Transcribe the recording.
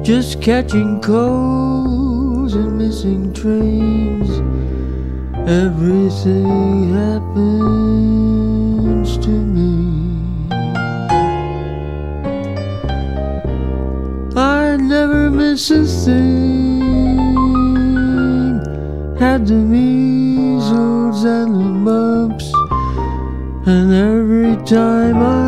just catching colds and missing trains. Everything happens to me. I never miss a thing. Had the measles and the mumps, and every time I